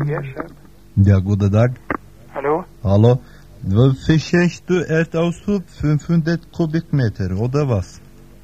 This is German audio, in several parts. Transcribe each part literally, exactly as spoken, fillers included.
Ja, schön. Ja, guten Tag. Hallo? Hallo. Was verstehst du Erdaushub fünfhundert Kubikmeter, oder was?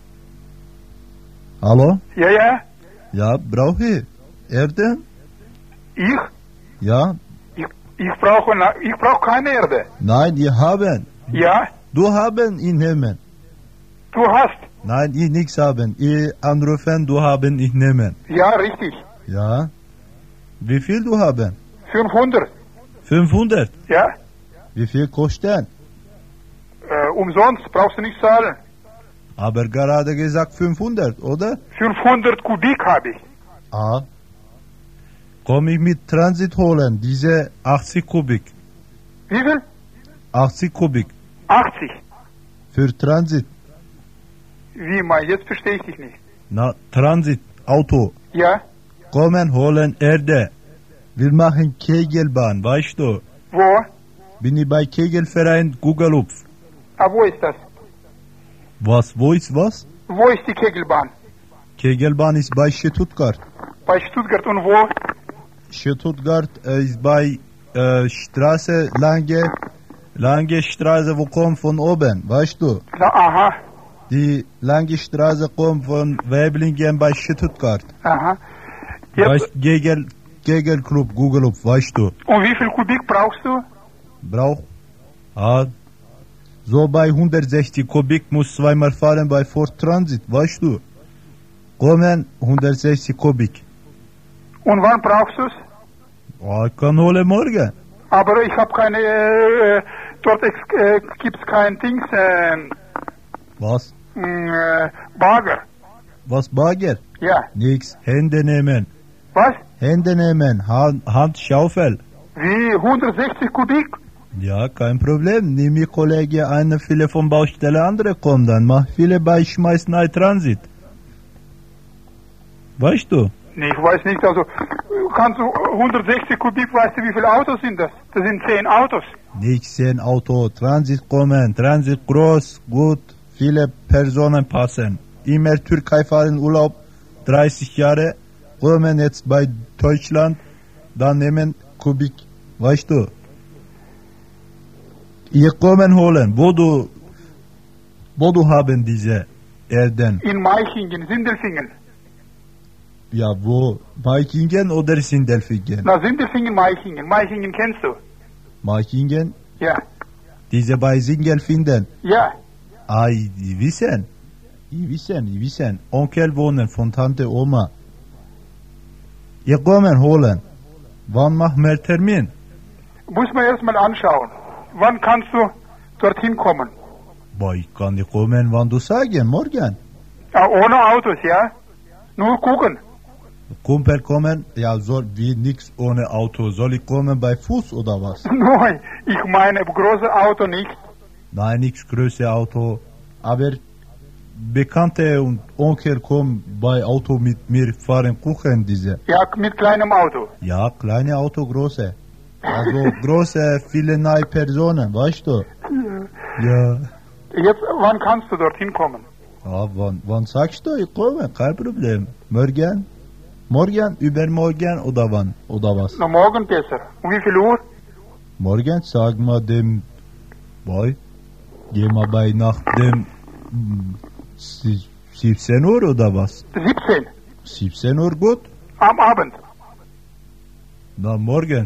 Hallo? Ja, ja. Ja, brauche ich Erde? Ich? Ja? Ich, ich brauche na- ich brauche keine Erde. Nein, ich haben. Ja? Du haben ihn nehmen. Du hast. Nein, ich nichts haben. Ich anrufen, du haben ich nehmen. Ja, richtig. Ja? Wie viel du haben? fünfhundert. fünfhundert. Ja? Wie viel kosten? Äh, umsonst, brauchst du nicht zahlen. Aber gerade gesagt fünfhundert, oder? fünfhundert Kubik habe ich. Ah. Komm ich mit Transit holen, diese achtzig Kubik. Wie viel? achtzig Kubik. achtzig. Für Transit. Wie mal, jetzt verstehe ich dich nicht. Na, Transit, Auto. Ja? Kommen, holen Erde. Wir machen Kegelbahn, weißt du? Wo? Bin ich bei Kegelverein Gugelupf. Ah, wo ist das? Was, wo ist was? Wo ist die Kegelbahn? Kegelbahn ist bei Stuttgart. Bei Stuttgart und wo? Stuttgart äh, ist bei äh, Straße, lange, lange Straße, wo kommt von oben, weißt du? Na, aha. Die lange Straße kommt von Weiblingen bei Stuttgart. Aha. Jetzt, Weißt, Kegel, Kegelclub, Gugelupf, weißt du? und wie viel Kubik brauchst du? Brauch. Ah, so bei hundertsechzig Kubik muss zweimal fahren bei Ford Transit, weißt du? Kommen hundertsechzig Kubik. Und wann brauchst du es? Ah, ich kann holen morgen. Aber ich habe keine, äh, dort ex- äh, gibt's kein Dings, äh, Was? mh, äh, Bagger. Was Bagger? Ja. Nix. Hände nehmen. Was? Hände nehmen. Hand, Handschaufel. Wie, hundertsechzig Kubik? Ja, kein Problem. Nimm ich Kollege eine viele von Baustelle, andere kommen dann. Mach viele bei schmeißen ein Transit. Weißt du? Nee, ich weiß nicht, also, kannst du hundertsechzig Kubik, weißt du, wie viele Autos sind das? Das sind zehn Autos. Nicht zehn Auto. Transit kommen. Transit groß, gut. Viele Personen passen. Immer Türkei fahren Urlaub. dreißig Jahre. Kommen jetzt bei Deutschland. Dann nehmen Kubik. Weißt du? Ihr kommen holen. Wo du, wo du haben diese Erden? In Meichingen, Sindelfingen. Ja, wo? Meichingen oder Sindelfingen? Na, Sindelfingen, Meichingen. Meichingen kennst du? Meichingen? Ja. Diese bei Sindelfingen. Ja. Ah, die wissen. Die wissen, die wissen. Onkel wohnen von Tante Oma. Ihr kommen holen. Wann machen wir Termin? Muss man erstmal anschauen. Wann kannst du dorthin kommen? Boah, ich kann nicht kommen, wann du sagen, morgen. Ja, ohne Autos, ja? Nur gucken. Kumpel kommen, ja, soll wie nix ohne Auto. Soll ich kommen bei Fuß oder was? Nein, ich meine große Auto nicht. Nein, nix größere Auto. Aber Bekannte und Onkel kommen bei Auto mit mir fahren Kuchen diese. Ja, mit kleinem Auto. Ja, kleine Auto, große. Also große, viele neue Personen, weißt du? Ja. Jetzt, wann kannst du dorthin kommen? Ja, wann, wann sagst du, ich komme, kein Problem. Morgen? Morgen, übermorgen oder wann? Oder was? Na, morgen besser. Um wie viel Uhr? Morgen, sag mal dem Boy, geh mal bei nach dem hm, sie- siebzehn Uhr oder was? siebzehn. siebzehn Uhr gut? Am Abend. Na, morgen.